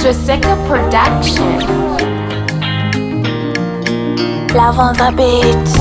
Jessica Production. Love on the beat.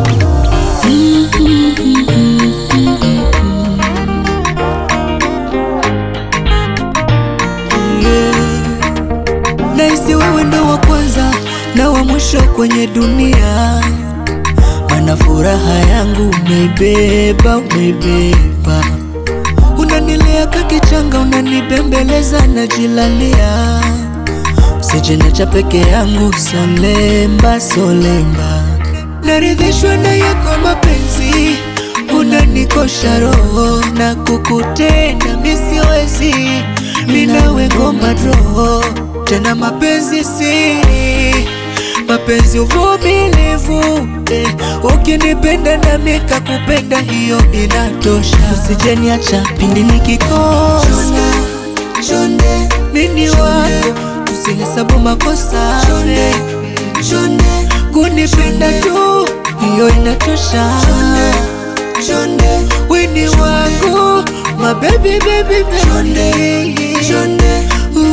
Naisi wewe ndo wa kwanza na wa mwisho kwenye dunia, mana furaha yangu umeibeba, umeibeba. Unanilea kakichanga, unanibembeleza na jilalia. Usijeniacha peke yangu, solemba, solemba. Naridhishwa na yako mapenzi, unanikosha roho na kukutenda misiwezi. Minawe ngoma draw, tena mapenzi siri, mapenzi uvumilivu. Ukinipenda na mika kupenda, hiyo inatosha. Usijeniacha pindi nikikosa, chonde mini wako, usihesabu makosa. Chonde kunipenda tu, hiyo inatosha. Chonde wini wangu, my baby, baby, baby. Chonde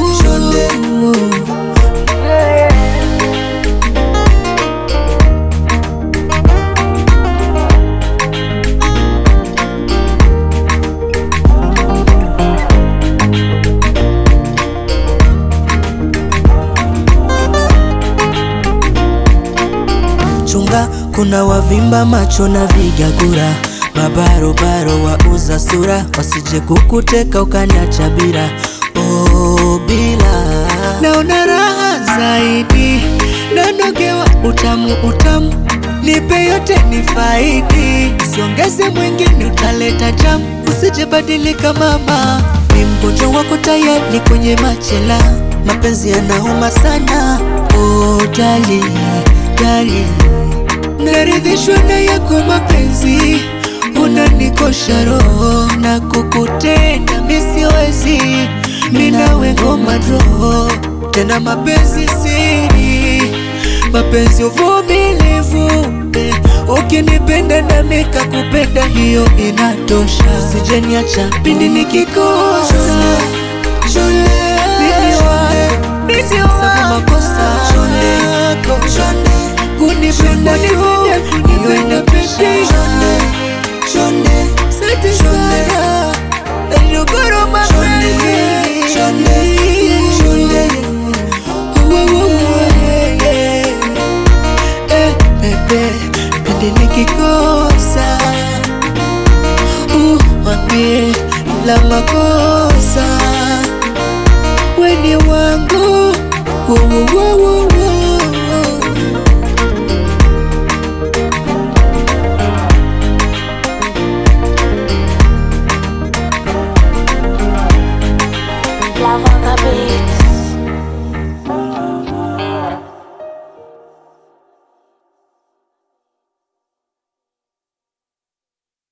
chunga, kuna wavimba macho na vigagura, mabarobaro wauza sura, wasije kukuteka ukaniacha bila. Oh, bila. Naona raha zaidi, nanogewa utamu, utamu. Nipe yote ni faidi, siongeze mwingine utaleta jamu. Usije badilika mama, ni mgonjwa wako tayari kwenye machela. Mapenzi yanauma sana, oh dali, dali. Naridhishwa na yako mapenzi, unanikosha roho na kukutenda misiwezi. Minawe ngoma draw, tena mapenzi siri, mapenzi uvumilivu. Ukinipenda na mika kupenda, hiyo inatosha. Usijeniacha pindi nikikosa, mimi wako, makosa. Kunipenda hiyo inatosha. Sante sana, nashukuru mapenzi. Bebe, pindi nikikosa, wambie la makosa. Weni wangu,